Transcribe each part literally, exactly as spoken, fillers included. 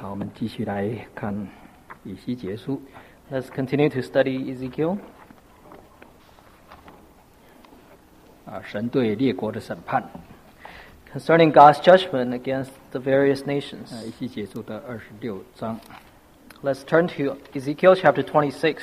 好，我们继续来看以西结书。 Let's continue to study Ezekiel. 啊，神对列国的审判。 Concerning God's judgment against the various nations. 啊，以西结书的二十六章。 Let's turn to Ezekiel chapter twenty-six.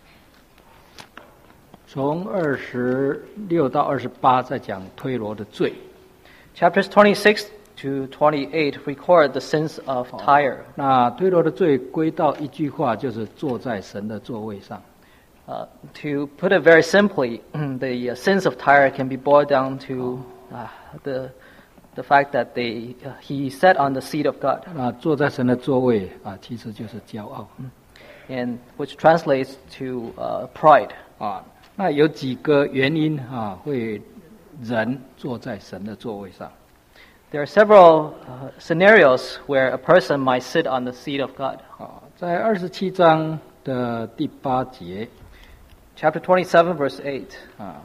从二十六到二十八在讲推罗的罪。 Chapters twenty-six to twenty-eight record the sins of Tyre. 那推罗的罪归到一句话，就是坐在神的座位上。 Uh, to put it very simply, the uh, sins of Tyre can be boiled down to uh, the the fact that they uh, he sat on the seat of God. 那坐在神的座位啊，其实就是骄傲。 And which translates to uh, pride. 啊，那有几个原因啊，会人坐在神的座位上。 There are several uh, scenarios where a person might sit on the seat of God. 啊，在二十七章的第八节 ，Chapter twenty-seven, verse eight. 啊，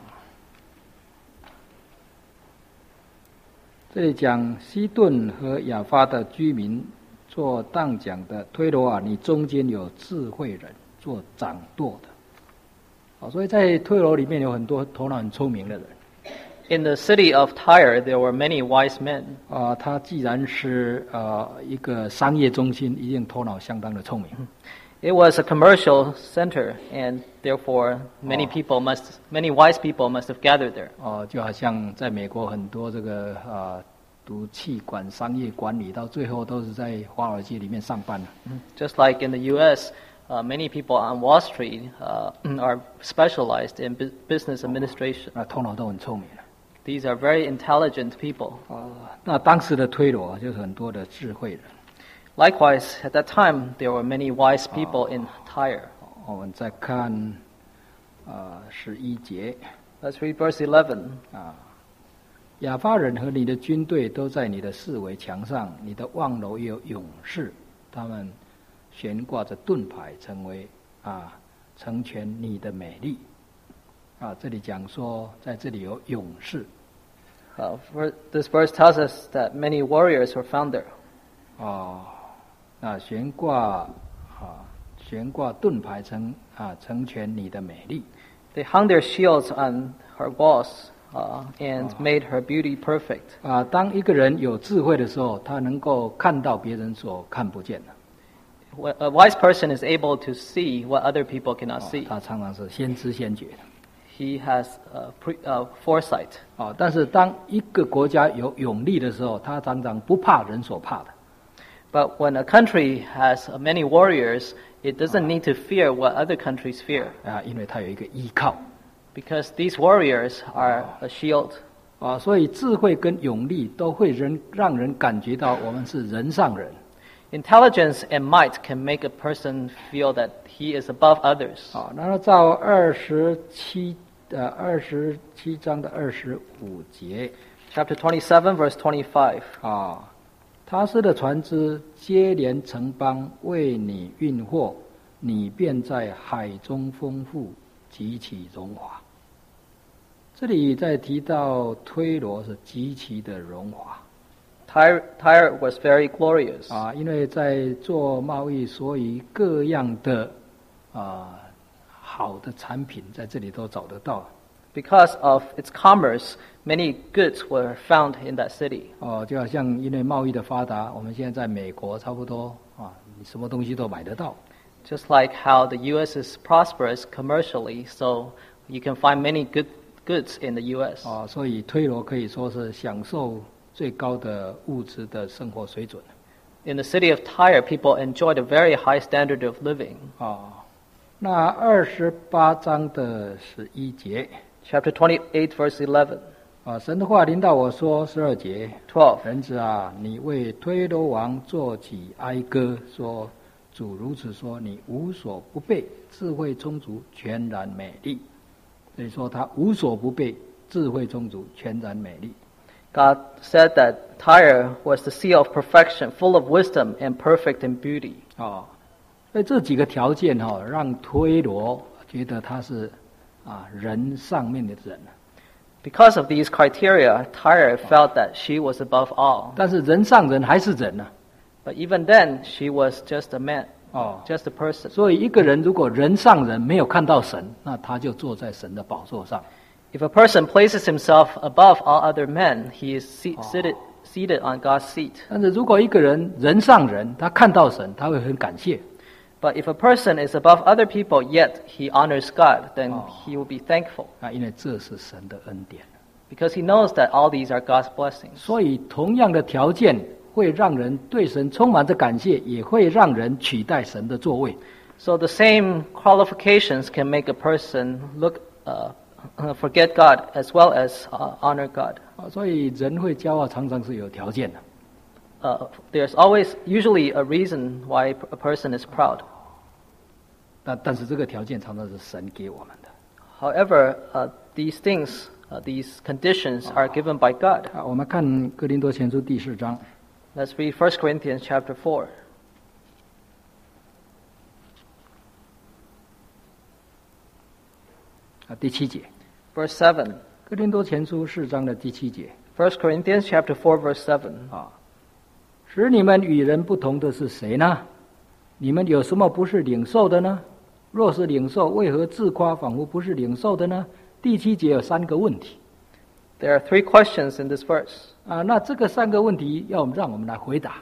这里讲西顿和亚发的居民做当讲的推罗啊，你中间有智慧人做掌舵的。啊，所以在推罗里面有很多头脑很聪明的人。 In the city of Tyre, there were many wise men. 啊，它既然是呃一个商业中心，一定头脑相当的聪明。 It was a commercial center, and therefore many people must, many wise people must have gathered there. 哦，就好像在美国很多这个啊读气管商业管理，到最后都是在华尔街里面上班了。 Just like in the U S, uh, many people on Wall Street uh, are specialized in bu- business administration. 那头脑都很聪明。 These are very intelligent people. 啊，那当时的推罗就是很多的智慧人。 Likewise, at that time, there were many wise people in Tyre. 我们再看啊十一节 Let's read verse eleven. 啊，亚发人和你的军队都在你的四围墙上，你的望楼也有勇士，他们悬挂着盾牌，成为啊成全你的美丽。啊，这里讲说，在这里有勇士。 Uh, for, this verse tells us that many warriors were found there. 哦，那悬挂啊，悬挂盾牌成啊成全你的美丽。 They hung their shields on her walls uh, and made her beauty perfect. 啊，当一个人有智慧的时候，他能够看到别人所看不见的。 A wise person is able to see what other people cannot see. 他常常是先知先觉的。 He has uh, pre, uh, foresight. 啊，但是当一个国家有勇力的时候，他常常不怕人所怕的。 But when a country has many warriors, it doesn't need to fear what other countries fear. 啊，因为他有一个依靠。 Because these warriors are a shield. 啊，所以智慧跟勇力都会人让人感觉到我们是人上人。 Intelligence and might can make a person feel that he is above others. 啊，那照二十七呃二十七章的二十五节 Chapter twenty-seven, verse twenty-five. 啊，他施的船只接连城邦为你运货，你便在海中丰富，极其荣华。这里在提到推罗是极其的荣华。 Tyre, Tyre was very glorious. 啊，因为在做贸易，所以各样的啊好的产品在这里都找得到。 Because of its commerce, many goods were found in that city. 哦，就好像因为贸易的发达，我们现在在美国差不多啊，你什么东西都买得到。 Just like how the U S is prosperous commercially, so you can find many good goods in the U S. 啊，所以推罗可以说是享受最高的物质的生活水准。 In the city of Tyre, people enjoyed a very high standard of living. 啊，那二十八章的十一节 Chapter twenty-eight, verse eleven. 啊，神的话临到我说，十二节 twelve. 人子啊，你为推罗王作起哀歌，说主如此说，你无所不备，智慧充足，全然美丽。所以说他无所不备，智慧充足，全然美丽。 God said that Tyre was the sea of perfection, full of wisdom and perfect in beauty. 哦，所以这几个条件哈、哦，让推罗觉得他是啊人上面的人。 Because of these criteria, Tyre felt that she was above all. 但是人上人还是人呢、啊。 But even then, she was just a man, 哦， just a person. 所以一个人如果人上人没有看到神，那他就坐在神的宝座上。 If a person places himself above all other men, he is se- seated, seated on God's seat. 但是如果一个人人上人，他看到神，他会很感谢。 But if a person is above other people, yet he honors God, then Oh. he will be thankful, 啊，因为这是神的恩典。 because he knows that all these are God's blessings. 所以同样的条件会让人对神充满着感谢，也会让人取代神的座位。 So the same qualifications can make a person look, uh, uh, forget God as well as uh, honor God. 啊，所以人会骄傲，常常是有条件的。 Uh, there's always, usually, a reason why a person is proud. 但但是这个条件常常是神给我们的。 However, uh, these things, uh, these conditions are given by God. 啊，我们看哥林多前书第四章 Let's read First Corinthians chapter four. 啊第七节， Verse seven. 哥林多前书四章的第七节 First Corinthians chapter four, verse seven. 啊，使你们与人不同的是谁呢？你们有什么不是领受的呢？若是领受，为何自夸，仿佛不是领受的呢？第七节有三个问题 There are three questions in this verse, 啊，那这个三个问题要让我们来回答。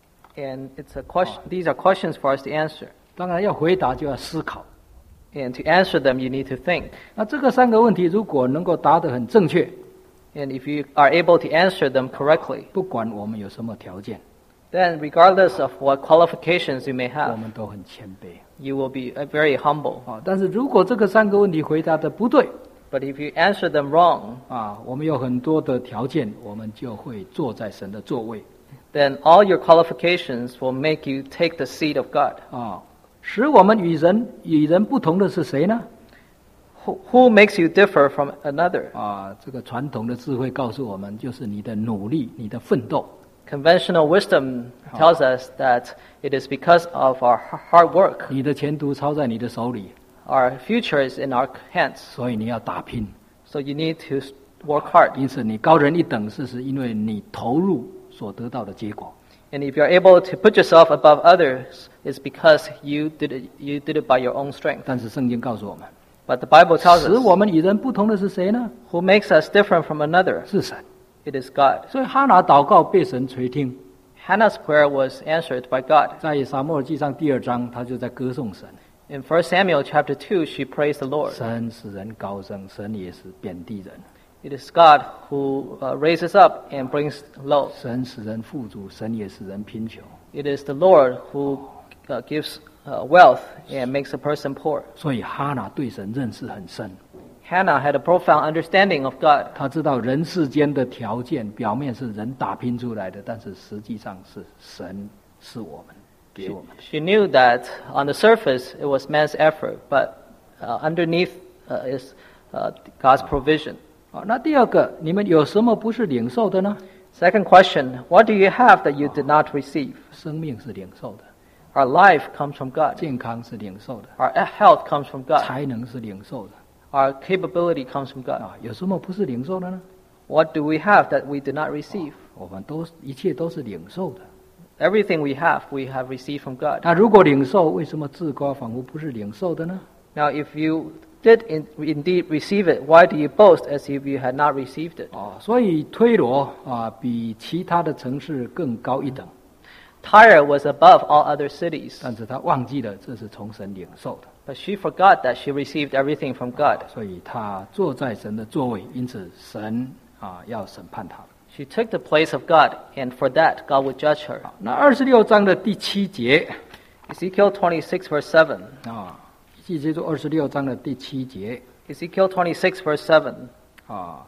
and it's a question. These are questions for us to answer, 当然要回答就要思考。 and to answer them, you need to think. 那这个三个问题如果能够答得很正确， And if you are able to answer them correctly, 不管我们有什么条件， then regardless of what qualifications you may 我 have, 们都很谦卑 you will be uh, very humble. 啊。但是如果这个三个问题回答的不对 But if you answer them wrong, 啊，我们有很多的条件，我们就会坐在神的座位 then all your qualifications will make you take the seat of God. 啊。使我们与人与人不同的是谁呢？ Who, who makes you differ from another? 啊，这个传统的智慧告诉我们，就是你的努力、你的奋斗 Conventional wisdom tells us that it is because of our h- hard work. 你的前途操在你的手里， Our future is in our hands. 所以你要打拼。 So you need to s- work hard. 因此，你高人一等，是是因为你投入所得到的结果。 And if you're able to put yourself above others, it's because you did it, you did it by your own strength. 但是圣经告诉我们， But the Bible tells 使 us 我们与人不同的是谁呢？ who makes us different from another. 是神。 It is God. 所以哈拿祷告被神垂听， Hannah's prayer was answered by God. 在撒母耳记上第二章，他就在歌颂神。 In First Samuel chapter two, she praised the Lord. 神使人高升，神也是贬低人； It is God who uh, raises up and brings low. 神使人富足，神也使人贫穷。 It is the Lord who uh, gives uh, wealth and makes a person poor. 所以哈拿对神认识很深， Hannah had a profound understanding of God. 他知道人世间的条件表面是人打拼出来的，但是实际上是神是我们给 She, 我们的。 she knew that on the surface it was man's effort, but uh, underneath uh, is uh, God's provision. 好，那第二个，你们有什么不是领受的呢？ Second question, what do you have that you did not receive? 生命是领受的， Our life comes from God. 健康是领受的， Our health comes from God. 才能是领受的 Our capability comes from God. 啊。有什么不是领受的呢？ What do we have that we did not receive? 我们都一切都是领受的。 Everything we have, we have received from God. 那如果领受，为什么自夸仿佛不是领受的呢？ Now, if you did in, indeed receive it, why do you boast as if you had not received it? 哦，所以推罗啊，比其他的城市更高一等， Tyre was above all other cities, 但是他忘记了这是从神领受的， but she forgot that she received everything from God. 所以他坐在神的座位，因此神啊要审判他。 She took the place of God, and for that, God would judge her. 那二十六章的第七节 Ezekiel twenty-six, verse seven. 啊，记接住二十六章的第七节 Ezekiel twenty-six, verse seven. 啊。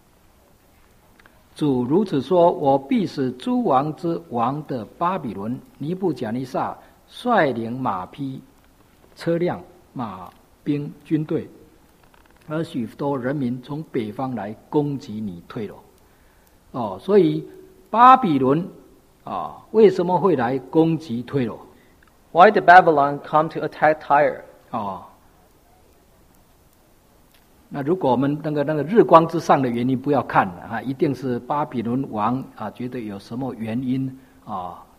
主如此说：我必使诸王之王的巴比伦尼布甲尼撒率领马匹、车辆、马兵、军队，而许多人民从北方来攻击你退罗。哦，所以巴比伦啊，为什么会来攻击退罗？ Why did Babylon come to attack Tyre? 哦，那如果我们那个那个日光之上的原因不要看啊，一定是巴比伦王啊，觉得有什么原因啊，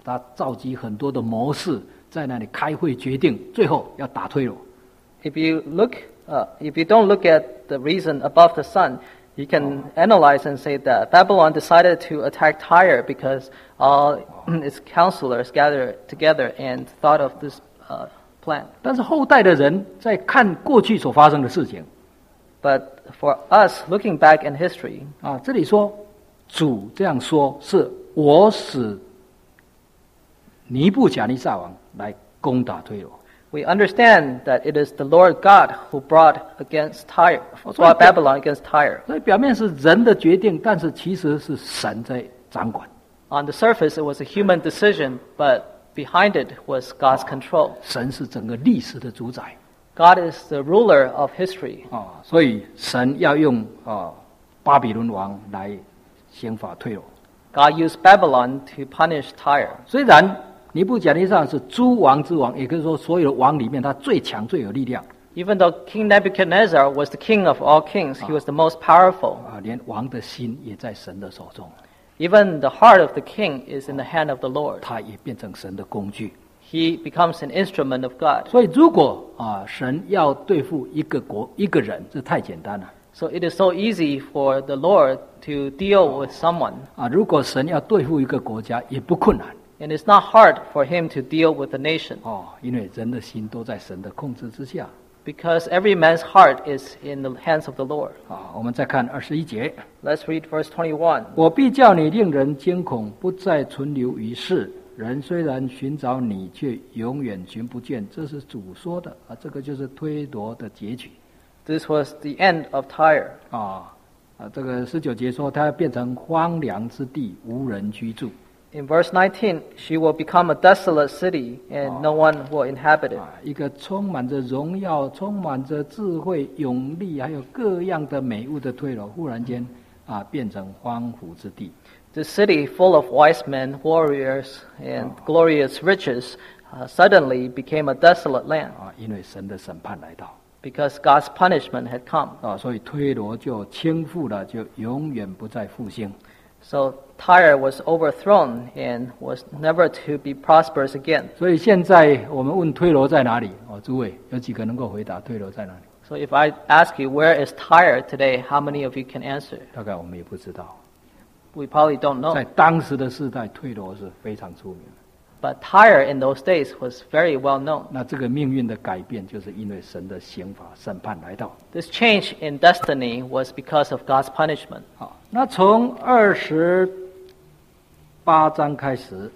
他召集很多的谋士在那里开会决定，最后要打推罗。 If you look, uh, if you don't look at the reason above the sun, you can analyze and say that Babylon decided to attack Tyre because all its counselors gathered together and thought of this uh, plan. 但是后代的人在看过去所发生的事情， But for us, looking back in history, 啊，这里说主这样说，是我使尼布甲尼撒王来攻打推罗。 we understand that it is the Lord God who brought against Tyre, brought Babylon against Tyre. 所以表面是人的决定，但是其实是神在掌管。 On the surface, it was a human decision, but behind it was God's control. 神是整个历史的主宰 God is the ruler of history. 啊，所以神要用啊巴比伦王来刑罚推罗。 God used Babylon to punish Tyre. 虽然尼布甲尼撒是诸王之王，也可以说所有的王里面他最强最有力量 Even though King Nebuchadnezzar was the king of all kings, he was the most powerful. 啊，连王的心也在神的手中， Even the heart of the king is in the hand of the Lord. 他也变成神的工具。 He becomes an instrument of God. 所以如果啊神要对付一个国一个人，这太简单了 So it is so easy for the Lord to deal with someone. 啊！如果神要对付一个国家，也不困难 And it's not hard for him to deal with a nation. 哦，因为人的心都在神的控制之下 Because every man's heart is in the hands of the Lord. 啊。我们再看二十一节。 Let's read verse twenty-one. 我必叫你令人惊恐，不再存留于世。人虽然寻找你，却永远寻不见。这是主说的啊，这个就是推罗的结局 This was the end of Tyre. 啊啊！这个十九节说，它要变成荒凉之地，无人居住 In verse nineteen, she will become a desolate city and no one will inhabit it. 啊，一个充满着荣耀、充满着智慧、勇力，还有各样的美物的推罗，忽然间啊，变成荒芜之地。 The city full of wise men, warriors, and glorious riches uh, suddenly became a desolate land 啊，因为神的审判来到 because God's punishment had come. 啊，所以推罗就倾覆了，就永远不再复兴。 So Tyre was overthrown and was never to be prosperous again. 所以现在我们问推罗在哪里？哦，诸位有几个能够回答推罗在哪里？ So if I ask you, where is Tyre today, how many of you can answer? 大概我们也不知道。 We probably don't 在 know. 当时的世代，推罗是非常出名的。 But Tyre in those days was very well known. 那这个命运的改变，就是因为神的刑罚审判来到。 This change in destiny was because of God's punishment. 好，那从二十八章开始，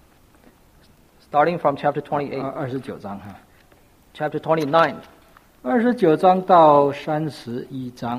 Starting from chapter twenty-eight, 二二十九章哈， chapter twenty-nine, 二十九章到三十一章，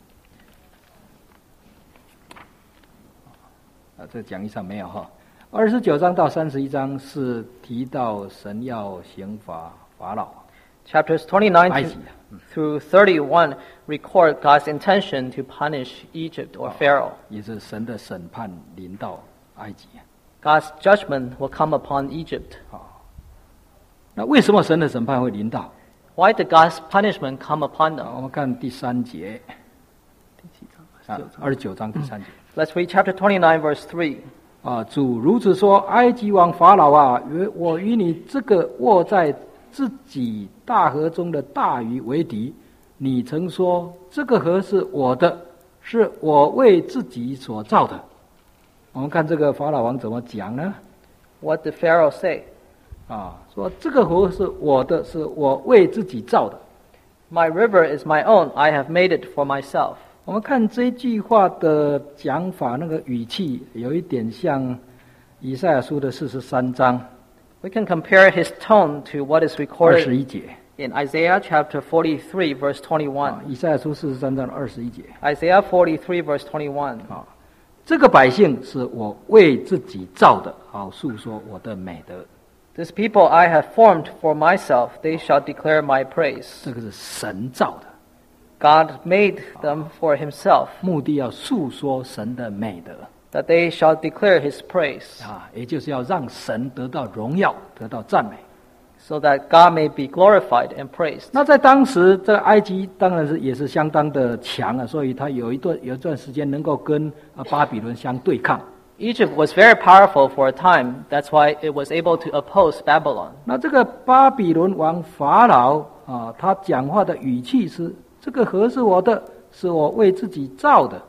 啊，这讲义上没有哈。二十九章到三十一章是提到神要刑罚法老 chapters twenty-nine 埃 to- 及啊，嗯 through thirty-one record God's intention to punish Egypt or Pharaoh. 也是神的审判临到埃及。 God's judgment will come upon Egypt. 那为什么神的审判会临到？ Why did God's punishment come upon 啊，我 them? 们看第三节，啊，二十九章第三节。 Let's read chapter twenty-nine, verse three. 啊，主如此说：埃及王法老啊，与我与你这个卧在自己大河中的大鱼为敌。你曾说这个河是我的，是我为自己所造的。我们看这个法老王怎么讲呢？ What did Pharaoh say? 啊，说这个河是我的，是我为自己造的。 My river is my own. I have made it for myself. 我们看这句话的讲法，那个语气有一点像以赛亚书的四十三章 We can compare his tone to what is 二 recorded 十一节。 in Isaiah chapter forty-three, verse 啊 twenty-one. 以赛亚书四十三章二十一节。 Isaiah forty-three, verse twenty-one. 啊，这个百姓是我为自己造的，好诉说我的美德。 This people I have formed for myself, they shall declare my praise. 这个是神造的， God made them for himself, 目的要诉说神的美德 that they shall declare his praise, 啊，也就是要让神得到荣耀，得到赞美。 so that God may be glorified and praised. 那在当时，这个埃及当然是也是相当的强啊，所以他有一段有一段时间能够跟啊巴比伦相对抗 Egypt was very powerful for a time. That's why it was able to oppose Babylon. 那这个巴比伦王法老啊，他讲话的语气是：这个河是我的，是我为自己造的。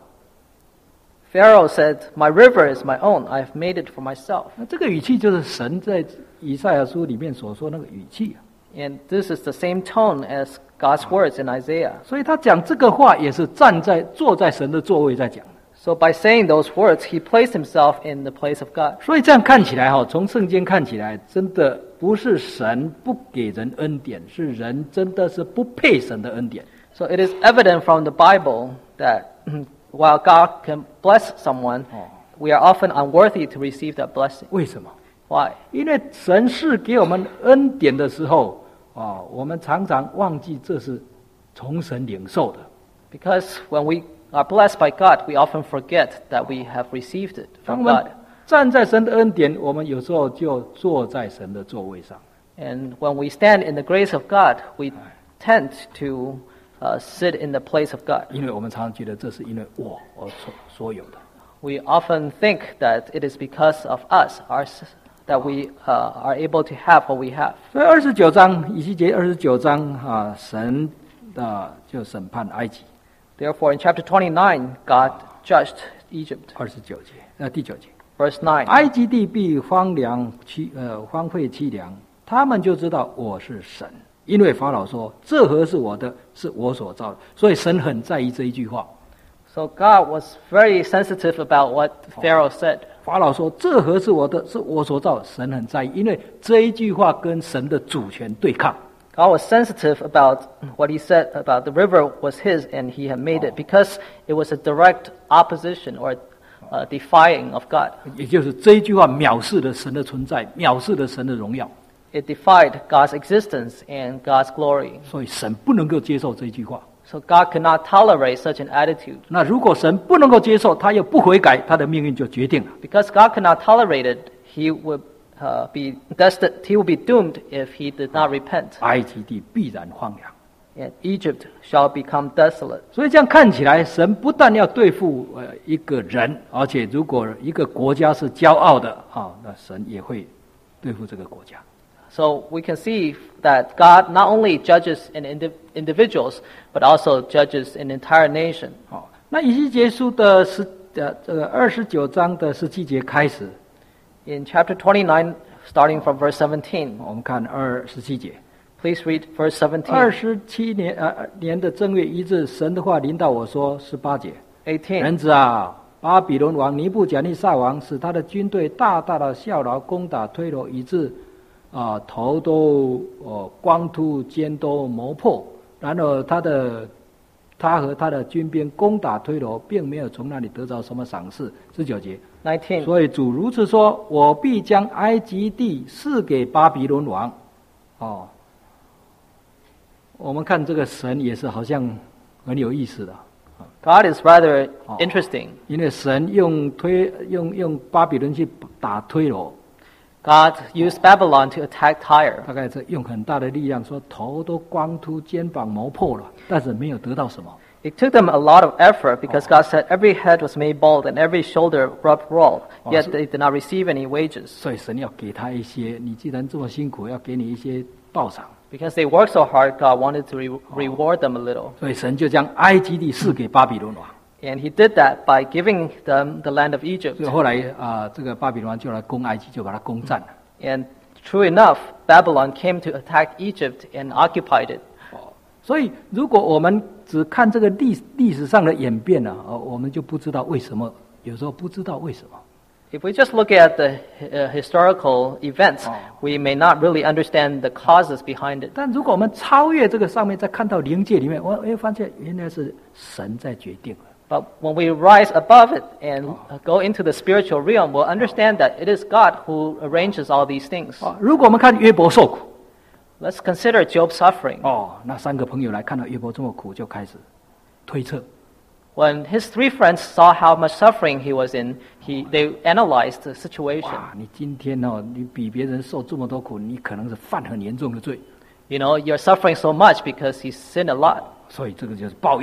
Pharaoh said, "My river is my own. I have made it for myself." 那这个语气就是神在以赛亚书里面所说那个语气啊。 And this is the same tone as God's words in Isaiah. 所以他讲这个话也是站在坐在神的座位在讲。 So by saying those words, he placed himself in the place of God. 所以这样看起来哈，从圣经看起来，真的不是神不给人恩典，是人真的是不配神的恩典。 So it is evident from the Bible that while God can bless someone, we are often unworthy to receive that blessing. 为什么？ Why? 因为神是给我们恩典的时候啊，我们常常忘记这是从神领受的。 Because when we are blessed by God, we often forget that we have received it 当 from 我们 God. 站在神的恩典，我们有时候就坐在神的座位上。 And when we stand in the grace of God, we tend to uh, sit in the place of God. 因为我们常常觉得这是因为我而所所有的。 We often think that it is because of us, our, that we uh, are able to have what we have. 所以二十九章以西结二十九章啊，神的就审判埃及。 Therefore, in chapter twenty-nine, God judged Egypt. 二十九节，呃，第九节， Verse nine. 埃及地必荒凉凄呃荒废凄凉，他们就知道我是神，因为法老说这河是我的，是我所造的，所以神很在意这一句话。 So God was very sensitive about what Pharaoh said. 法老说这河是我的，是我所造的，神很在意，因为这一句话跟神的主权对抗。 God was sensitive about what he said about the river was his and he had made it because it was a direct opposition or uh, defying of God. 也就是这一句话藐视了神的存在，藐视了神的荣耀， It defied God's existence and God's glory. 所以神不能够接受这一句话。 So God could not tolerate such an attitude. 那如果神不能够接受，他又不悔改，他的命运就决定了。 Because God could not tolerate it, he would uh, be destined, he would be doomed if he did not repent. 埃及地必然荒凉。 And Egypt shall become desolate. 所以这样看起来，神不但要对付呃一个人，而且如果一个国家是骄傲的啊，那神也会对付这个国家。 So we can see that God not only judges in indi- individuals, but also judges an entire nation. 好，那以西结书的十呃这个二十九章的十七节开始， In chapter twenty-nine, starting from verse seventeen, 我们看二十七节。 please read verse 二 seventeen, 十七年呃年的正月一日，神的话临到我说，十八节， eighteen. 人子啊，巴比伦王尼布甲尼撒王使他的军队大大的效劳，攻打推罗，以致啊、呃、头都哦光秃，肩都磨破。然后他的他和他的军兵攻打推罗，并没有从那里得着什么赏赐。十九节， nineteen. 所以主如此说：我必将埃及地赐给巴比伦王。哦，我们看这个神也是好像很有意思的。 God is rather interesting. 因为神用推用用巴比伦去打推罗， God used Babylon to attack Tyre. 大概是用很大的力量，说头都光秃，肩膀磨破了，但是没有得到什么。 It took them a lot of effort because God said every head was made bald and every shoulder rubbed raw, yet they did not receive any wages. 所以神要给他一些，你既然这么辛苦，要给你一些报偿。 Because they worked so hard, God wanted to re- reward them a little. 所以神就将埃及地赐给巴比伦王。 And he did that by giving them the land of 所 Egypt. 以后来啊、这个巴比伦王就来攻埃及，就把它攻占了。 And true enough, Babylon came to attack Egypt and occupied it. 所以，如果我们只看这个历历史上的演变呢、啊，我们就不知道为什么，有时候不知道为什么。 If we just look at the uh, historical events, we may not really understand the causes behind it. 但如果我们超越这个上面，再看到灵界里面，我会发现原来是神在决定了。 But when we rise above it and uh, go into the spiritual realm, we'll understand that it is God who arranges all these things. 啊，如果我们看约伯受苦， Let's consider Job's suffering. 哦，那三个朋友来看到约伯这么苦，就开始推测。 When his three friends saw how much suffering he was in, he, they analyzed the situation. 哇，你今天哦，你比别人受这么多苦，你可能是犯很严重的罪， You know, you're suffering so much because he sinned a lot. 所以这个就是报应。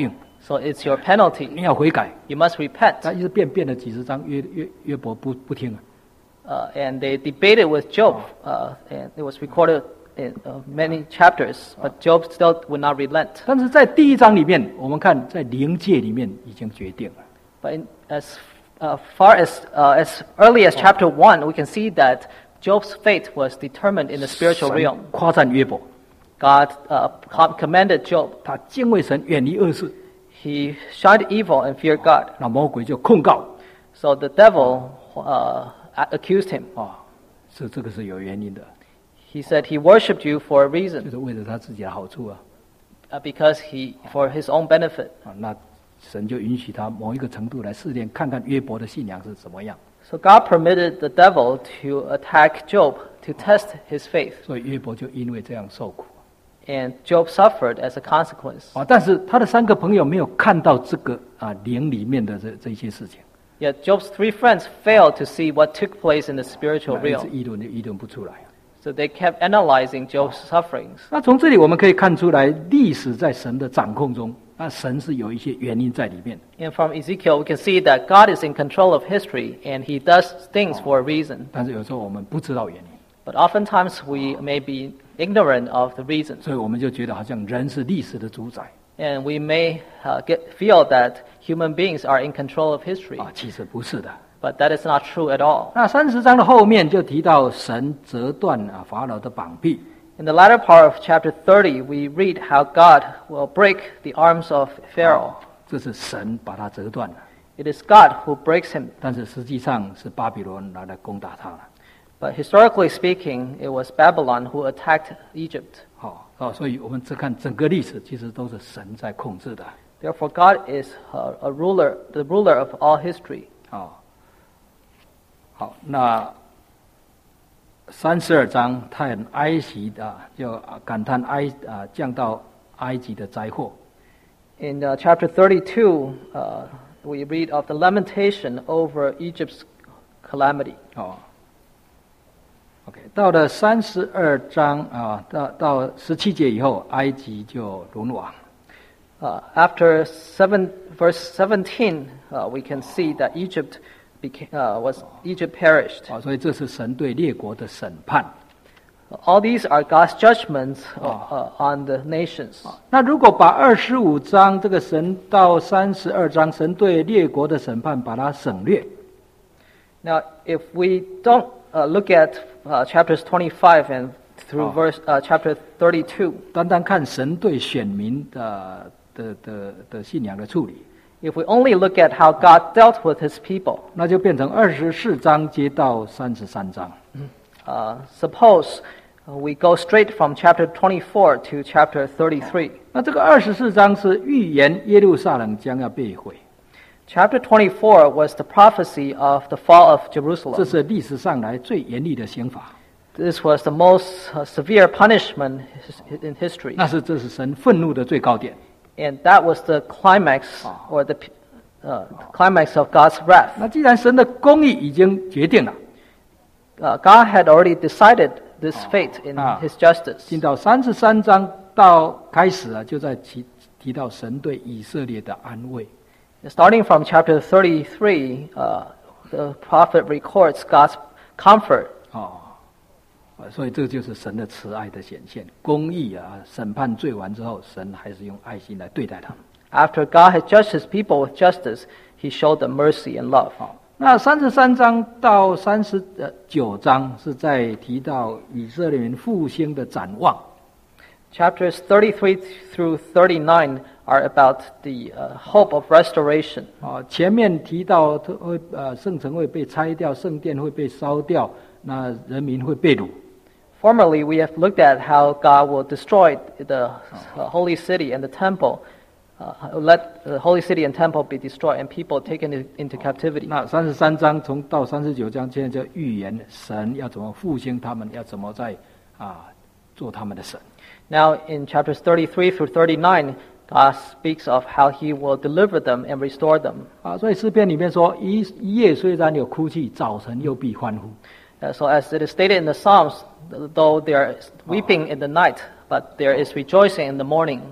So it's your penalty. 你要悔改。 You must repent. 他一直变变了几十章，约约约伯不不听啊。 Uh, and they debated with Job, uh, and it was recorded in uh, many chapters, but Job still would not relent. 但是在第一章里面，我们看在灵界里面已经决定了。 But in, as uh, far as uh, as early as chapter one, we can see that Job's fate was determined in the spiritual 神 realm. 夸赞约伯， God uh, com- commended Job. 他敬畏神，远离恶事。 He shunned evil and feared God. 那魔鬼就控告 So the devil uh, a- accused him. 啊，是这个是有原因的， He said he worshipped you for a 就 reason, 是为了他自己的好处啊 uh, because he for his own benefit. 啊，那神就允许他某一个程度来试炼，看看约伯的信仰是怎么样。 So God permitted the devil to attack Job to test his faith, 所以约伯就因为这样受苦 and Job suffered as a consequence. 啊。但是他的三个朋友没有看到这个啊灵里面的这这些事情， Yet Job's three friends failed to see what took place in the spiritual 那一直 realm, 议论就议论不出来。 so they kept analyzing Job's sufferings. 那从这里我们可以看出来，历史在神的掌控中，那神是有一些原因在里面。 And from Ezekiel, we can see that God is in control of history, and He does things for a reason. 但是有时候我们不知道原因， But oftentimes we may be ignorant of the reason, 所以我们就觉得好像人是历史的主宰 and we may uh, get, feel that human beings are in control of history. 啊，其实不是的。 But that is not true at all. 那三十章的后面就提到神折断啊法老的膀臂， In the latter part of chapter thirty, we read how God will break the arms of Pharaoh. 这是神把他折断了， It is God who breaks him. 但是实际上是巴比伦来来攻打他了。 But historically speaking, it was Babylon who attacked Egypt. 好哦，所以我们只看整个历史，其实都是神在控制的。 Therefore, God is a, a ruler, the ruler of all history. 哦，好，那三十二章他很哀惜的，就啊感叹哀啊降到埃及的灾祸。 In uh, chapter thirty-two, uh, we read of the lamentation over Egypt's calamity. 哦，OK， 到了三十二章啊，到到十七节以后，埃及就沦亡。 Uh, after seven, verse seventeen, uh, we can see that Egypt became, uh, was Egypt perished. 啊，所以这是神对列国的审判。 All these are God's judgments uh, uh, on the nations. 那如果把二十五章这个神到三十二章神对列国的审判，把它省略， Now, if we don't uh, look at uh, chapters twenty-five and through Oh. verse uh, chapter thirty-two, 单单看神对选民的的的的信仰的处理， if we only look at how God dealt with His people, 那就变成二十四章接到三十三章。 uh, suppose uh, we go straight from chapter twenty-four to chapter thirty-three. 那这个二十四章是预言耶路撒冷将要被毁， Chapter twenty-four was the prophecy of the fall of 这 Jerusalem. 是历史上来最严厉的刑罚。 This was the most uh, severe punishment his- in history. 那是这是神愤怒的最高点。 And that was the climax or the uh, climax of God's wrath. 那既然神的公义已经决定了， Uh, God had already decided this fate in Ah. His justice. 进到三十三章到开始啊，就在提提到神对以色列的安慰。 Starting from chapter thirty-three, uh, the prophet records God's comfort. 哦，啊，所以这就是神的慈爱的显现，公义啊，审判罪完之后，神还是用爱心来对待他们。 After God had judged His people with justice, He showed them mercy and love. 好，那三十三章到三十呃九章是在提到以色列人复兴的展望。 Chapters thirty-three through thirty-nine are about the uh, hope of restoration. 啊，前面提到他会呃圣城会被拆掉，圣殿会被烧掉，那人民会被掳。 Formerly, we have looked at how God will destroy the uh, holy city and the temple, uh, let the holy city and temple be destroyed and people taken in- into captivity. 那三十三章从到三十九章，现在就预言神要怎么复兴他们，要怎么在啊做他们的神。 Now, in chapters thirty-three through thirty-nine, God speaks of how He will deliver them and restore them. 啊，所以诗篇里面说，一一夜虽然有哭泣，早晨又必欢呼。 Uh, so, as it is stated in the Psalms, though there is weeping in the night, but there is rejoicing in the morning.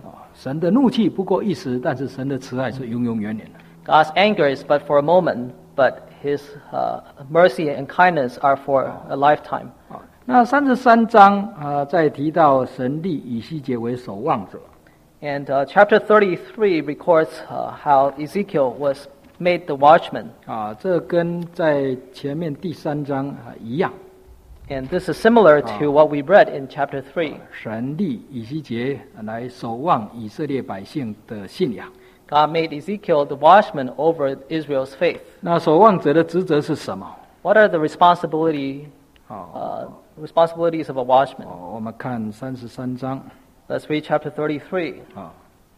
神的怒气不过一时，但是神的慈爱是永永远远的。 God's anger is but for a moment, but His uh, mercy and kindness are for a lifetime. 啊，那三十三章啊，再提到神立以西结为守望者。 And uh, chapter thirty-three records uh, how Ezekiel was made the watchman. 啊，这跟在前面第三章啊一样。 And this is similar to what we read in chapter three. 神立以西结来守望以色列百姓的信仰。 God made Ezekiel the watchman over Israel's faith. 那守望者的职责是什么？ What are the responsibility, 啊， uh, responsibilities of a watchman? 哦，我们看三十三章 Let's read chapter thirty-three. 啊。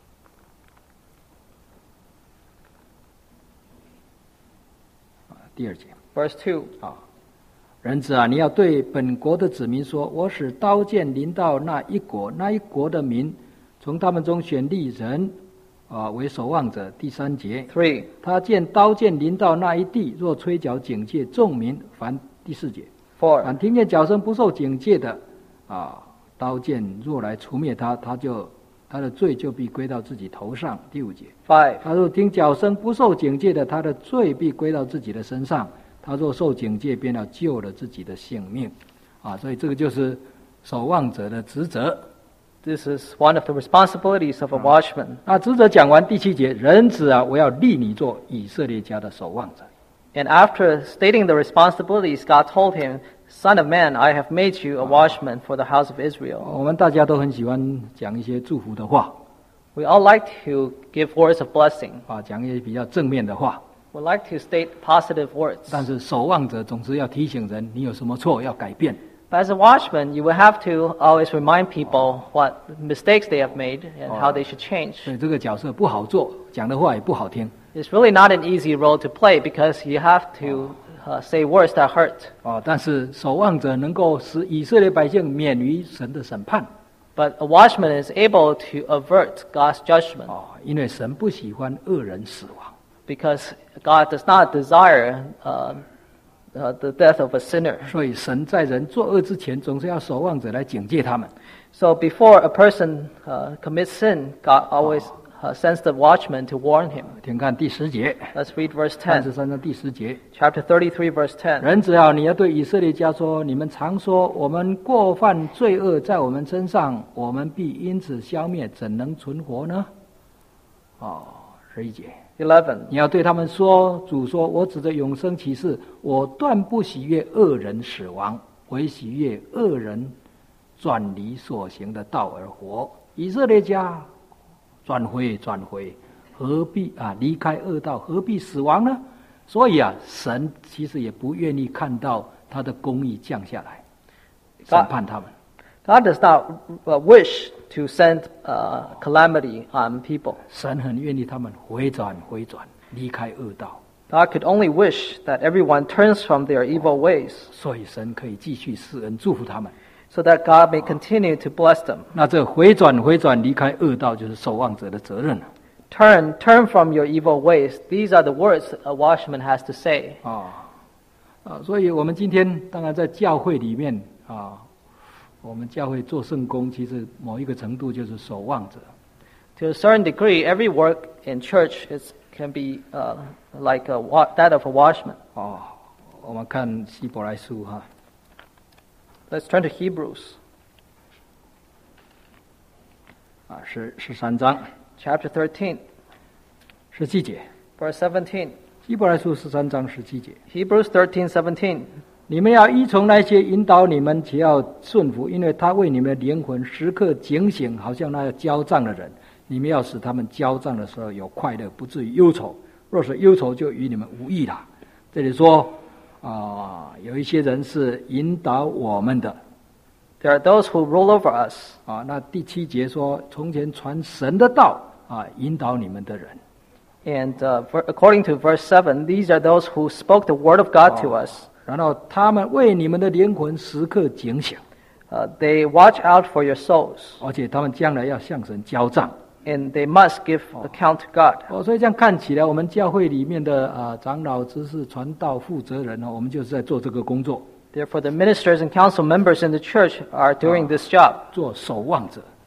啊，第二节。 Verse two. 啊，人子啊，你要对本国的子民说：我使刀剑临到那一国，那一国的民，从他们中选立人啊为守望者。第三节， Three. 他见刀剑临到那一地，若吹角警戒众民，凡第四节， Four. 凡听见角声不受警戒的啊，刀剑若来除灭他，他就他的罪就必归到自己头上。第五节， Five. 他若听角声不受警戒的，他的罪必归到自己的身上。他若受警戒，便要救了自己的性命，啊，所以这个就是守望者的职责。 This is one of the responsibilities of a watchman. 那职责讲完第七节，人子啊，我要立你做以色列家的守望者。 And after stating the responsibilities, God told him, Son of man, I have made you a watchman for the house of Israel. 我们大家都很喜欢讲一些祝福的话， We all like to give words of blessing. 啊，讲一些比较正面的话。 We like to state positive words. 但是守望者总是要提醒人，你有什么错要改变。 But as a watchman, you will have to always remind people what mistakes they have made and how they should change. 所以这个角色不好做，讲的话也不好听。 It's really not an easy role to play because you have to uh, say words that hurt. 啊，但是守望者能够使以色列百姓免于神的审判。 But a watchman is able to avert God's judgment 啊，因为神不喜欢恶人死亡。 because God does not desire uh, uh, the death of a sinner. 所以神在人作恶之前，总是要守望者来警戒他们。 So before a person uh, commits sin, God always uh, sends the watchman to warn him. 请看第十节， Let's read verse 三十 ten. 三章第十节。 Chapter thirty-three, verse ten. 人子啊，你要对以色列家说：你们常说我们过犯罪恶在我们身上，我们必因此消灭，怎能存活呢？哦，十一节。 eleven. 你要对他们说：主说，我指着永生起誓，我断不喜悦恶人死亡，唯喜悦恶人转离所行的道而活。以色列家转回转回，何必啊离开恶道，何必死亡呢？所以啊，神其实也不愿意看到他的公义降下来，审判他们。 God does not uh, wish to send uh, calamity on people. 神很愿意他们回转回转，离开恶道。 God could only wish that everyone turns from their evil ways 所以神可以继续施恩祝福他们。 so that God may continue to bless them. 那这回转回转离开恶道，就是守望者的责任了。 Turn, turn from your evil ways. These are the words a watchman has to say. 啊啊，所以我们今天当然在教会里面啊，我们教会做圣工，其实某一个程度就是守望者。 To a certain degree, every work in church is, can be uh, like a, wa- that of a watchman. 哦，我们看希伯来书哈， Let's turn to Hebrews 啊，十十三章 chapter thirteen, 十七节， verse seventeen. 希伯来书十三章十七节。 Hebrews thirteen seventeen. 你们要依从那些引导你们，且要顺服，因为他为你们的灵魂时刻警醒，好像那要交账的人。你们要使他们交账的时候有快乐，不至于忧愁。若是忧愁，就与你们无益了。这里说啊、有一些人是引导我们的 There are those who rule over us. 啊。那第七节说，从前传神的道啊，引导你们的人。 And uh, ver- according to verse seven, these are those who spoke the word of God to us. 然后他们为你们的灵魂时刻警醒， Uh, they watch out for your souls, 而且他们将来要向神交账。 and they must give account to God. 哦，所以这样看起来，我们教会里面的啊长老、执事、传道负责人呢，我们就是在做这个工作， Therefore, the ministers and council members in the church are doing this job, 做守望者，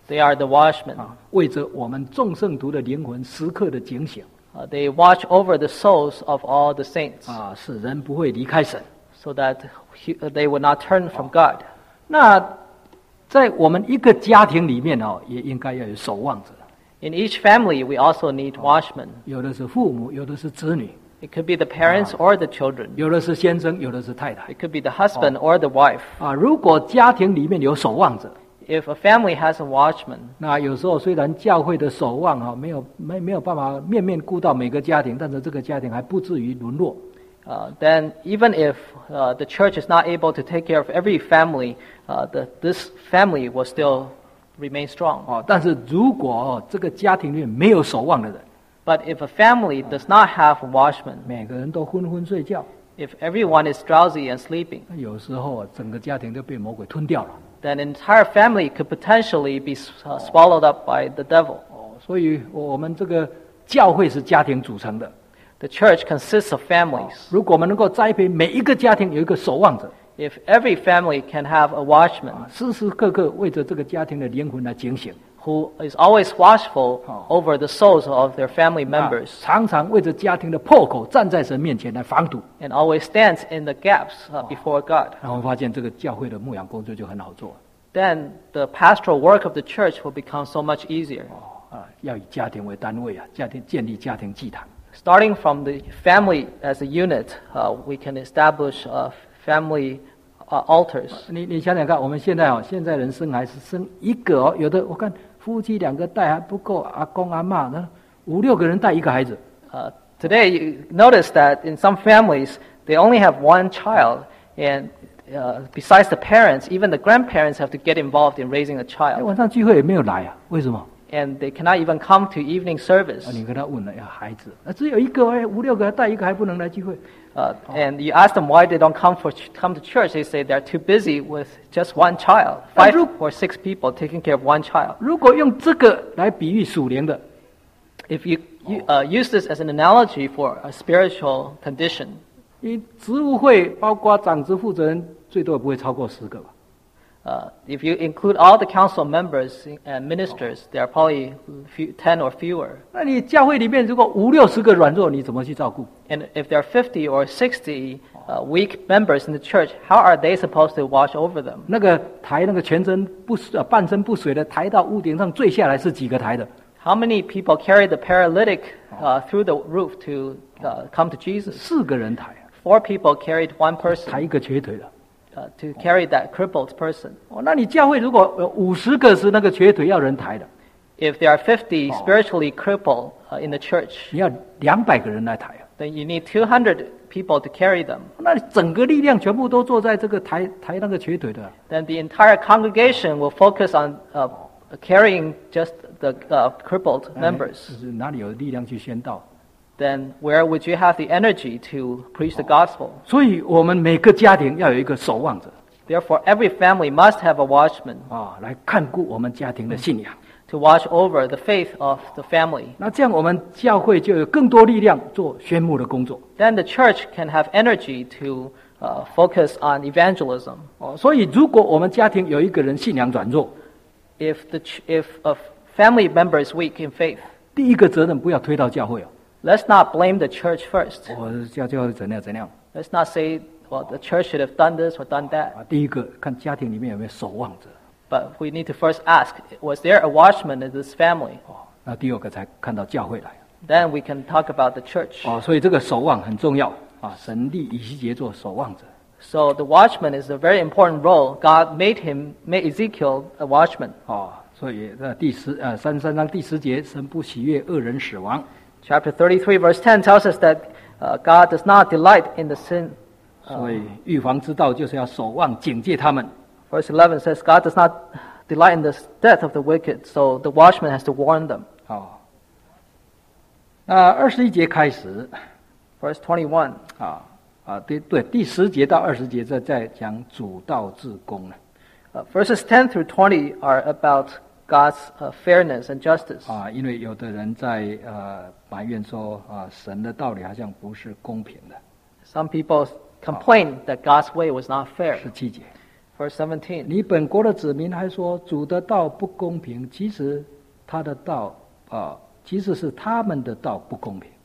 They are the watchmen. 啊，为着我们众圣徒的灵魂时刻的警醒 Uh, they watch over the souls of all the saints 啊，使人不会离开神。 so that he, uh, they would not turn from God. 那在我们一个家庭里面哦，也应该要有守望者， In each family, we also need watchmen. 有的是父母，有的是子女， It could be the parents or the children. 有的是先生，有的是太太 It could be the husband or the wife. 啊。如果家庭里面有守望者， If a family has a watchman, 那有时候虽然教会的守望哈没有没没有办法面面顾到每个家庭，但是这个家庭还不至于沦落。 uh, then even if uh, the church is not able to take care of every family, uh, the, this family will still remain strong. 哦，但是如果哦这个家庭里面没有守望的人， But if a family does not have a watchman, 每个人都昏昏睡觉， if everyone is drowsy and sleeping, 那有时候啊整个家庭都被魔鬼吞掉了。 then an entire family could potentially be uh, swallowed up by the devil. 哦，所以我们这个教会是家庭组成的。 The church consists of families. 如果我们能够栽培每一个家庭有一个守望者， If every family can have a watchman 时时刻刻为着这个家庭的灵魂来警醒， who is always watchful over the souls of their family 啊 members 常常为着家庭的破口站在神面前来防堵， and always stands in the gaps uh, before God, 然后发现这个教会的牧养工作就很好做。 then the pastoral work of the church will become so much easier. 啊，要以家庭为单位啊，家庭建立家庭祭坛。 Starting from the family as a unit, uh, we can establish uh, family uh, altars. 你你想想看，我们现在哦，现在人生还是生一个哦，有的我看夫妻两个带还不够，阿公阿嬷那五六个人带一个孩子。 Uh, today, you notice that in some families, they only have one child, and uh, besides the parents, even the grandparents have to get involved in raising a 哎， child. 晚上聚会也没有来啊？为什么？ And they cannot even come to evening service. 啊，你跟他问了，要孩子，啊，只有一个哎，五六个带一个还不能来聚会。 Uh, and you ask them why they don't come for ch- come to church. They say they're too busy with just one child, five or six people taking care of one child. 如果用这个来比喻属灵的， If you, you uh, use this as an analogy for a spiritual condition, 你职务会包括长职负责人，最多也不会超过十个吧？ uh, if you include all the council members and ministers, there are probably few, ten or fewer. 那你教会里面如果五六十个软弱，你怎么去照顾？ And if there are fifty or sixty uh, weak members in the church, how are they supposed to watch over them? 那个抬那个全身不呃半身不遂的抬到屋顶上坠下来是几个抬的？ How many people carry the paralytic uh, through the roof to uh, come to Jesus? 四个人抬啊， Four people carried one 抬 person 一个瘸腿的。 uh, to carry that crippled person. 哦，那你教会如果有五十个是那个瘸腿要人抬的， If there are fifty spiritually crippled uh, in the church, 你要两百个人来抬啊。 then you need two hundred people to carry them. 那你整个力量全部都坐在这个抬抬那个瘸腿的啊， Then the entire congregation will focus on uh, carrying just the uh, crippled 那你 members. 就是哪里有力量去宣道？ Then where would you have the energy to preach the gospel? 所以我们每个家庭要有一个守望者 Therefore, every family must have a watchman 啊，来看顾我们家庭的信仰。 to watch over the faith of the family. 那这样我们教会就有更多力量做宣牧的工作。 Then the church can have energy to uh, focus on evangelism. 哦，所以如果我们家庭有一个人信仰软弱， If the ch- if a family member is weak in faith, 第一个责任不要推到教会哦， let's not blame the church first. 我叫教会怎样怎样 Let's not say, well, the church should have done this or done that. 啊。第一个看家庭里面有没有守望者 But we need to first ask, was there a watchman in this family? 哦，那第二个才看到教会来 Then we can talk about the church. 哦。所以这个守望很重要啊。神立以西结做守望者 So the watchman is a very important role. God made him, made Ezekiel a watchman. 哦，所以在第十呃三十三章第十节，神不喜悦恶人死亡。 Chapter thirty-three, verse ten tells us that uh, God does not delight in the sin. 所以预防之道就是要守望警戒他们。 Verse eleven says, God does not delight in the death of the wicked, so the watchman has to warn them. 哦，那二十一节开始 Verse twenty-one, 啊啊，对对，第十节到二十节在在讲主道治公了 uh, verses ten through twenty are about God's uh, fairness and justice. 啊，因为有的人在呃埋怨说啊，神的道理好像不是公平的。 Some people complain that God's way was not fair. 十七节， Verse seventeen. 你本国的子民还说主的道不公平，其实他的道啊，其实是他们的道不公平。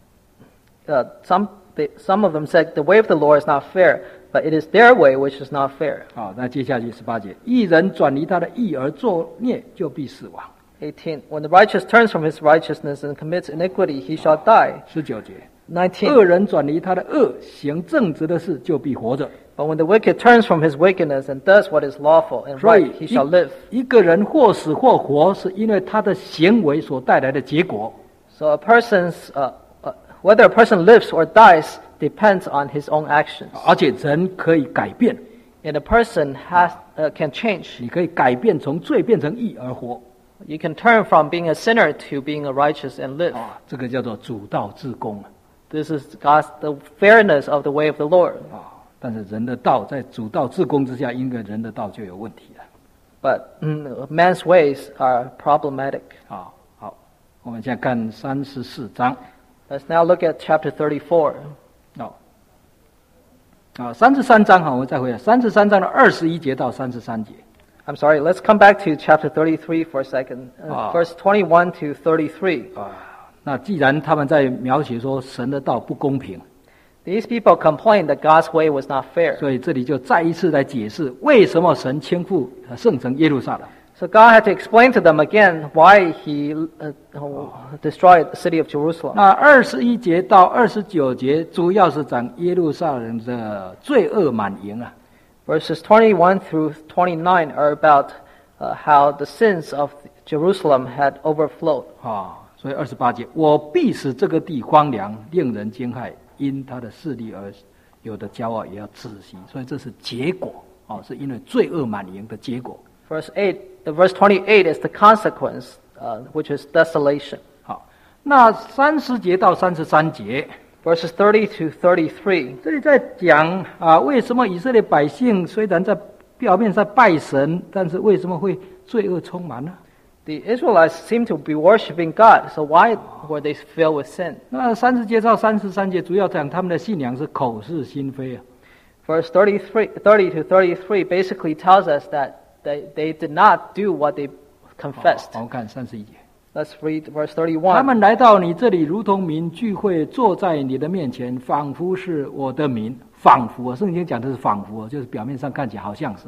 Uh, some they, some of them said the way of the Lord is not fair, but it is their way which is not fair. 好，那接下去十八节，义人转离他的义而作孽，就必死亡。 eighteen. When the righteous turns from his righteousness and commits iniquity, he shall die. 十九节， nineteen. 恶人转离他的恶，行正直的事，就必活着。 But when the wicked turns from his wickedness and does what is lawful and 所以 right, he shall live. 一一个人或死或活，是因为他的行为所带来的结果。 So a person's uh, uh, whether a person lives or dies depends on his own actions. 而且人可以改变， And a person has uh, can change. 你可以改变从罪变成义而活。 You can turn from being a sinner to being a righteous and live. 啊，这个叫做主道自公 This is God's the fairness of the way of the Lord. 啊。但是人的道在主道自公之下，因为人的道就有问题了。 But mm, man's ways are problematic. 啊，好，我们现在看三十四章。 Let's now look at chapter thirty-four. 好，啊，三十三章哈，我们再回来，三十三章的二十一节到三十三节。 I'm sorry, let's come back to chapter thirty-three for a second. Uh, Ah. Verse twenty-one to thirty-three. 啊，那既然他们在描写说神的道不公平， These people complained that God's way was not fair. 所以这里就再一次来解释为什么神倾覆圣城耶路撒冷。 So God had to explain to them again why he uh, destroyed the city of Jerusalem. 那二十一节到二十九节，主要是讲耶路撒冷的罪恶满盈啊。 Verses twenty-one through twenty-nine are about uh, how the sins of Jerusalem had overflowed. 啊，所以二十八节，我必使这个地荒凉，令人惊骇，因他的势力而有的骄傲也要窒息。所以这是结果啊，是因为罪恶满盈的结果。 Verse eight, uh, verse twenty-eight is the consequence, uh, which is desolation. 好，那三十节到三十三节， Verses thirty to thirty-three. 这里在讲啊，为什么以色列百姓虽然在表面上拜神，但是为什么会罪恶充满呢？ The Israelites seem to be worshiping God, so why were they filled with sin? 那三十节到三十三节主要讲他们的信仰是口是心非啊。 Verse thirty-three, thirty to thirty-three basically tells us that they, they did not do what they 好 confessed. 我们看三十一节。 Let's read verse 他 thirty-one. 们来到你这里，如同民聚会，坐在你的面前，仿佛是我的民。仿佛啊，圣经讲的是仿佛，就是表面上看起来好像是。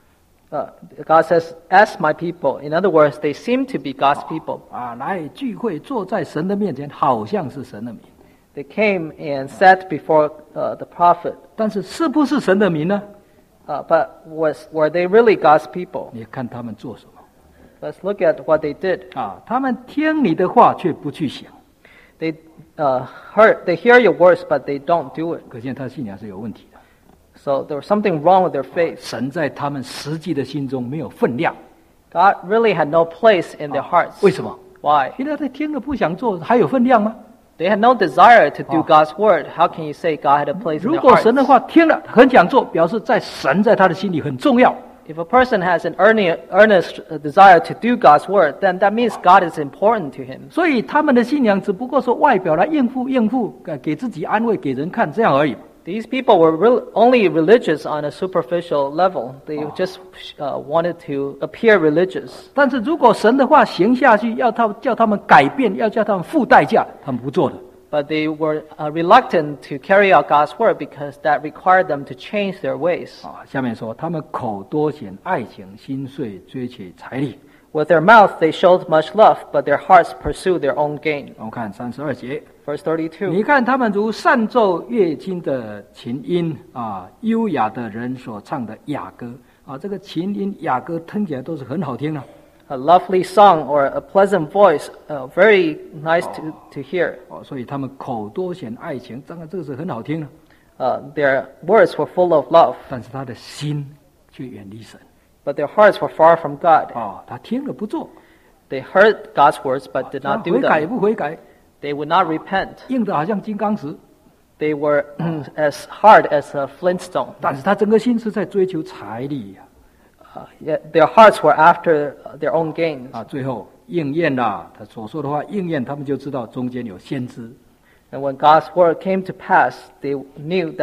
Uh, God says, as my people. In other words, they seem to be God's people. 啊，来聚会，坐在神的面前，好像是神的民。 They came and sat before uh, the prophet. 但是是不是神的民呢？ Uh, but was, were they really God's people? 你看他们做什么 Let's look at what they did. 啊？他们听你的话，却不去想， They uh, heard, they hear your words, but they don't do it. 可见他的信仰是有问题的。 So there was something wrong with their faith. 神在他们实际的心中没有分量， God really had no place in their hearts. 为什么？ Why? 因为他听了不想做，还有分量吗？ They had no desire to do Oh. God's word. How can you say God had a place in 如 their 果 hearts? 神的话听了很想做，表示在神在他的心里很重要。 If a person has an earne- earnest uh, desire to do God's word, then that means God is important to him. 所以他们的信仰只不过是外表来应付应付，呃给自己安慰，给人看这样而已。 These people were real, only religious on a superficial level. They just uh, wanted to appear religious. 但是如果神的话行下去，要他叫他们改变，要叫他们付代价，他们不做的。 But they were uh, reluctant to carry out God's word because that required them to change their ways. 啊，下面说他们口多显爱情，心碎追求财力。 With their mouth they showed much love, but their hearts pursued their own gain. 我们看三十二节， Verse thirty-two. 你看他们如善奏乐清的琴音啊，优雅的人所唱的雅歌啊，这个琴音雅歌听起来都是很好听的。 A lovely song or a pleasant voice, uh, very nice to, to hear. 哦，所以他们口多显爱情，当然这个是很好听的， Uh, their words were full of love, 但是他的心却远离神。 but their hearts were far from God. 哦，他听了不做， They heard God's words but did 他 not do 悔改也 them. 不悔改， They would not repent. 硬的好像金刚石， They were as hard as a flintstone. 但是他整个心是在追求财力呀、 Uh, yet their hearts were after uh, their own gains. 啊，最后应验了他所说的话，应验他们就知道中间有先知。 And when God's word came to pass, they knew that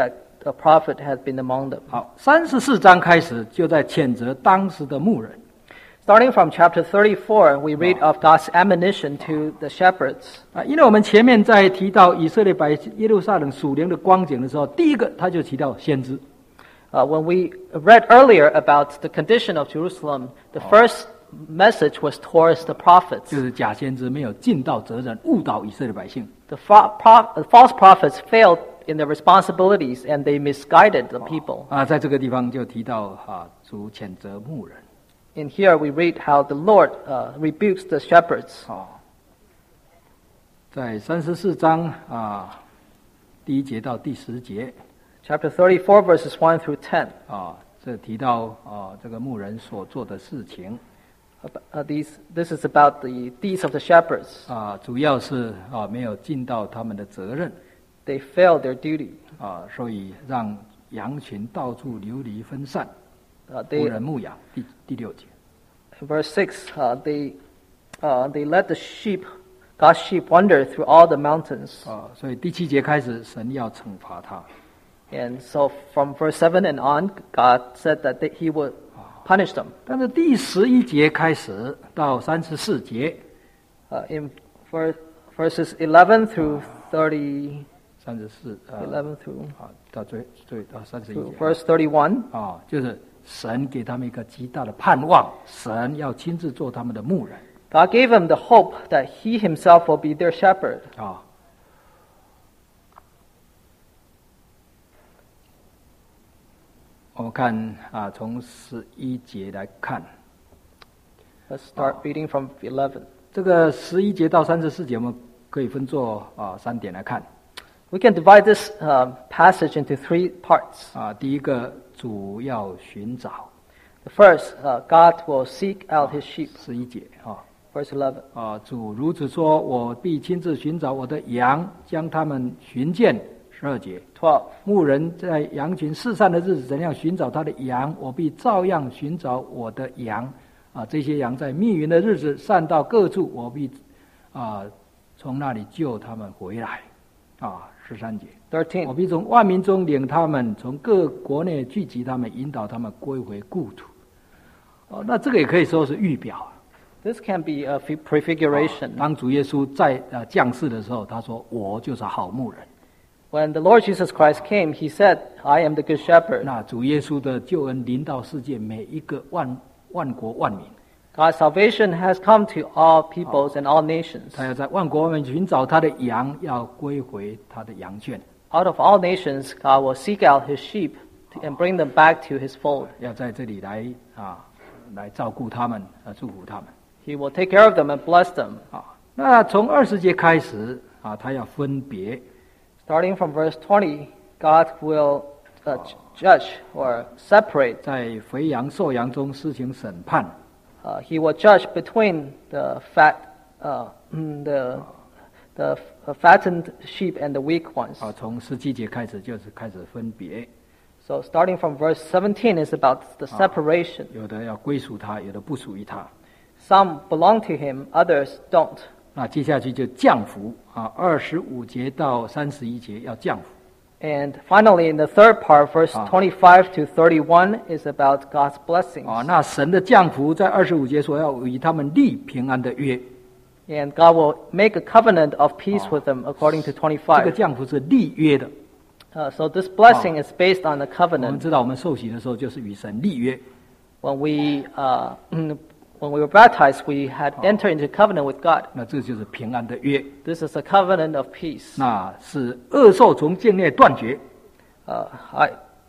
a prophet had been among them. 好，三十四章开始就在谴责当时的牧人。 Starting from chapter thirty-four, we read of God's admonition to the shepherds. 啊，因为我们前面在提到以色列百耶路撒冷属灵的光景的时候，第一个他就提到先知。 Uh, when we read earlier about the condition of Jerusalem, the first message was towards the prophets. 就是假先知没有尽到责任，误导以色列百姓。 The, fa- pro- the false prophets failed in their responsibilities and they misguided the people. 啊，在这个地方就提到啊，主谴责牧人。 In here we read how the Lord uh, rebukes the shepherds. 啊，在三十四章啊第一节到第十节 Chapter thirty-four, verses one through ten. 啊，这提到啊这个牧人所做的事情 Uh, these, this is about the deeds of the shepherds. 啊，主要是啊没有尽到他们的责任 They failed their duty. 啊，所以让羊群到处流离分散， Uh, 无 they, 人牧养。第第六节 verse six, uh, they, uh, they let the sheep, God's sheep, wander through all the mountains. 啊，所以第七节开始，神要惩罚他。 And so from verse seven and on, God said that they, he would punish them. 但是第十一节开始到三十四节， Uh, in ver- verses eleven through thirty, 三十四呃 eleven through, 啊到最最到三十一 through 节 verse thirty-one, 啊，就是神给他们一个极大的盼望，神要亲自做他们的牧人 God gave them the hope that he himself will be their shepherd. 啊。我们看啊，从十一节来看， Let's start reading from eleven. 这个十一节到三十四节，我们可以分作啊三点来看 We can divide this uh, passage into three parts. 啊。第一个，主要寻找， The first, uh, God will seek out his sheep. 十一节啊 Verse eleven. 啊，主如此说，我必亲自寻找我的羊，将他们寻见。十二节， twelve. 牧人在羊群四散的日子，怎样寻找他的羊，我必照样寻找我的羊。啊，这些羊在密云的日子散到各处，我必啊从那里救他们回来。啊，十三节，我 thirteen. 必从万民中领他们，从各国内聚集他们，引导他们归回故土。哦，那这个也可以说是预表。 This can be a fe- prefiguration. 当主耶稣在呃降世的时候，他说：“我就是好牧人。” When the Lord Jesus Christ came, he said, I am the good shepherd. 那主耶稣的救恩临到世界每一个万万国万民， God's salvation has come to all peoples and all nations. 他要在万国万民寻找他的羊，要归回他的羊圈， Out of all nations, God will seek out his sheep and bring them back to his fold. 要在这里来啊来照顾他们，呃祝福他们 He will take care of them and bless them. 啊。那从二十节开始啊，他要分别 Starting from verse twenty, God will uh, judge or separate. 在肥羊瘦羊中施行审判 Uh, he will judge between the fat, uh, mm, the the f- fattened sheep and the weak ones. 啊。从十七节开始就是开始分别， So starting from verse seventeen is about the separation. 有的要归属他，有的不属于他。 Some belong to him, others don't. 那接下去就降福啊，二十五节到三十一节要降福。 And finally, in the third part, verse twenty-five to thirty-one is about God's blessings. 啊，那神的降福在二十五节说要与他们立平安的约， And God will make a covenant of peace with them, according to 这个 twenty-five. 降福是立约的。 Uh, so this blessing is based on the 我们 covenant. 知道，我们受洗的时候就是与神立约 When we uh, when we were baptized, we had entered into covenant with God. 那这就是平安的约， This is a covenant of peace. 那是恶兽从境内断绝。 Uh, I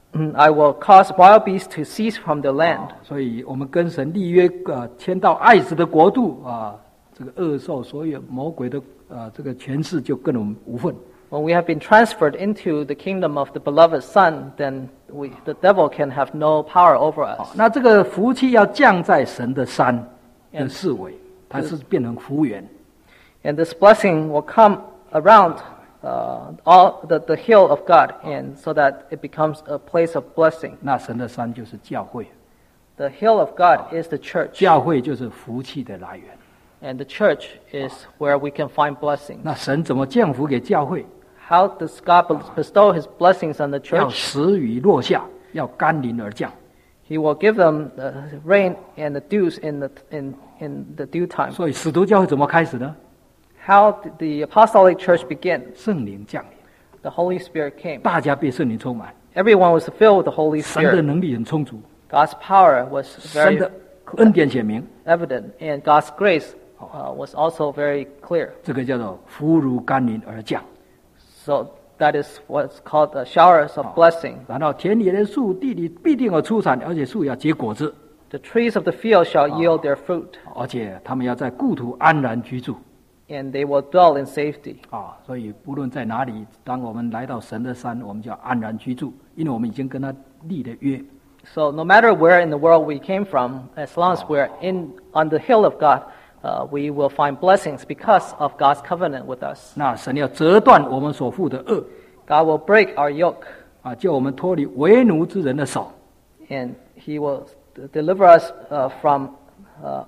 I will cause wild beasts to cease from the land. 啊所以我们跟神立约，呃，迁到爱子的国度啊，这个恶兽所有魔鬼的呃这个权势就跟我们无份。 When we have been transferred into the kingdom of the beloved Son, then we, the devil can have no power over us. 那这个福气要降在神的山的四围，它是变成福源。 And this blessing will come around uh, all the, the hill of God, and so that it becomes a place of blessing. 那神的山就是教会， The hill of God is the church, 教会就是福气的来源。 and the church is where we can find blessing. 那神怎么降福给教会？ how does God bestow His blessings on the 要 church? 使雨落下，要甘霖而降。 He will give them the rain and the dews in the in in the due time. 所以使徒教会怎么开始呢？ How did the apostolic church begin? 圣灵降临， The Holy Spirit came. 大家被圣灵充满， Everyone was filled with the Holy 神的 Spirit. 能力很充足， God's power was 神 very 的恩典显明， evident, and God's grace uh, was also very clear. 这个叫做福如甘霖而降。 So that is what's called the showers of blessing. 然后田野的树，地里必定有出产，而且树要结果子， The trees of the field shall yield their fruit, 而且他们要在故土安然居住。 and they will dwell in safety. 啊，所以不论在哪里，当我们来到神的山，我们就要安然居住，因为我们已经跟他立了约。 So no matter where in the world we came from, as long as we're in on the hill of God, uh, we will find blessings because of God's covenant with us. 那神要折断我们所负的恶， God will break our yoke, 啊，叫我们脱离为奴之人的手。 and He will deliver us uh, from uh,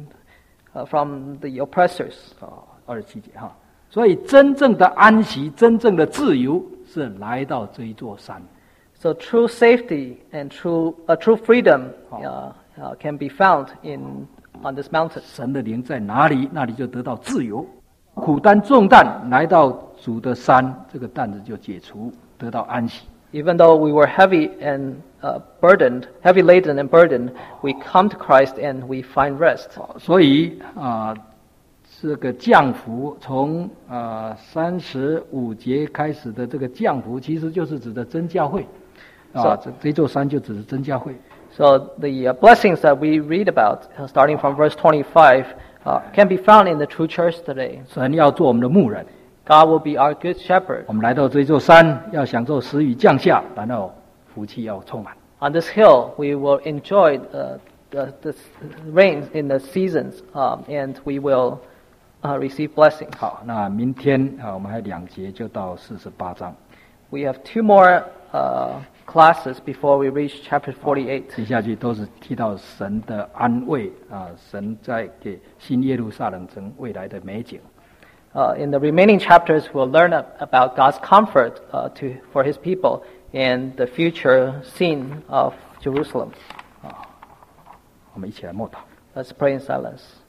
uh, from the oppressors. 啊，二十七节哈。所以真正的安息、真正的自由，是来到这一座山。 So true safety and true uh, true freedom uh, uh, can be found in on this mountain. 神的灵在哪里，那里就得到自由。苦担重担来到主的山，这个担子就解除，得到安息。 Even though we were heavy and uh, burdened, heavy laden and burdened, we come to Christ and we find rest. 所以啊、这个降福从啊三十五节开始的这个降福，其实就是指的真教会啊，这这座山就指的真教会。 So the uh, blessings that we read about, uh, starting from verse twenty-five, uh, can be found in the true church today. 神要做我们的牧人， God will be our good shepherd. 我们来到这座山，要享受时雨降下，然后福气要充满。 On this hill, we will enjoy uh, the, the rain in the seasons, um, and we will uh, receive blessings. 好，那明天啊，我们还有两节就到四十八章， We have two more uh, classes before we reach chapter forty-eight. 接下去都是提到神的安慰啊，神在给新耶路撒冷城未来的美景。 Uh, in the remaining chapters, we'll learn ab- about God's comfort uh, to, for His people and the future scene of Jerusalem. 我们一起来默祷。 Let's pray in silence.